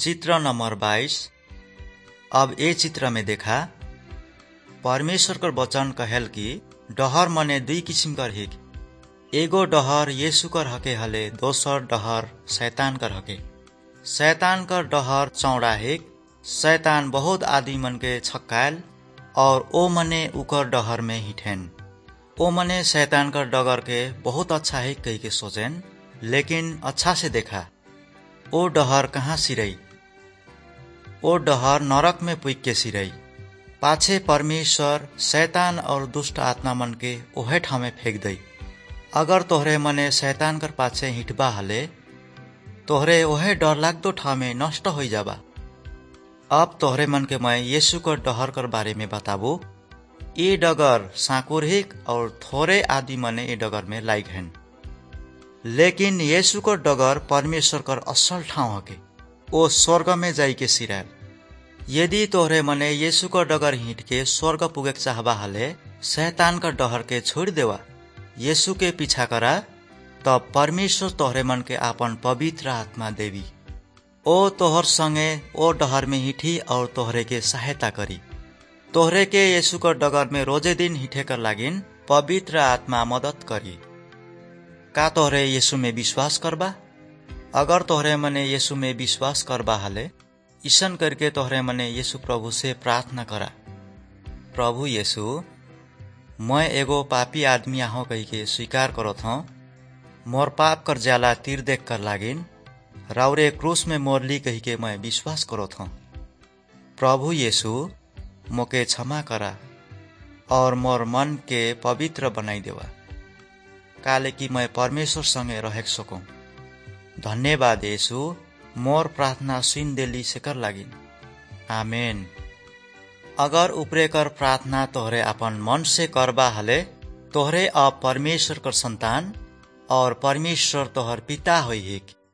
चित्र नंबर 22। अब ए चित्र में देखा परमेश्वर कर वचन कहल कि डहर मने दुई किसिम कर हिक। एगो डहर यीशु कर हके हले, दोसर डहर शैतान कर हके। शैतान कर डहर चौड़ा हिक। शैतान बहुत आदमी मन के छक्कायल और ओ मने उकर डहर में हिठेन। ओ मने शैतान कर डगर के बहुत अच्छा हिक कही के सोचेन, लेकिन अच्छा से देखा ओ डहर कहाँ सिरई। ओ डहर नरक में पुग के सिरई। पाछे परमेश्वर शैतान और दुष्ट आत्मा मन के ओहे ठाव में फेंक दई। अगर तोहरे मने शैतान कर पाछे हिटबा हले, तोहरे ओहे डर लागदो ठाव में नष्ट हो जाबा। अब तोहरे मन के मैं यीशु कर डहर कर बारे में बताबो। ये डगर साकुर हिक और थोड़े आदि मने ये डगर में लाइक हैं, लेकिन यीशु को डगर परमेश्वर कर असल ठाव हके। ओ स्वर्ग में जाई के सिराल। यदि तोहरे मने यीशु को डगर हिट के स्वर्ग पुगे चाहबा हले, शैतान का डहर के छोड़ देवा, यीशु के पीछा करा, तब परमेश्वर तोहरे मन के आपन पवित्र आत्मा देवी। ओ तोहर संगे ओ डहर में हिठी और तोहरे के सहायता करी। तोहरे के यीशु को डगर में रोजे दिन हिठे कर लागिन पवित्र आत्मा मदद करी। का तोहरे यीशु में विश्वास करबा? अगर तोहरे मने यीशु में विश्वास करबा हले, ईसन करके तोहरे मने यीशु प्रभु से प्रार्थना करा। प्रभु यीशु, मैं एगो पापी आदमी आहो कही के स्वीकार करत हूँ। मोर पाप कर जाला तीर देख कर लागिन राउरे क्रूस में मोरली कही के मैं विश्वास करत हूँ। प्रभु यीशु, मोके क्षमा करा और मोर मन के पवित्र बनाई देवा, काले कि मैं परमेश्वर संगे रह सकूं। धन्यवाद यीशु, मोर प्रार्थना सुन देली से कर लागिन। आमेन। अगर उपरे कर प्रार्थना तोहरे अपन मन से करबा हले, तोहरे अब परमेश्वर कर संतान और परमेश्वर तोहर पिता होई हिक।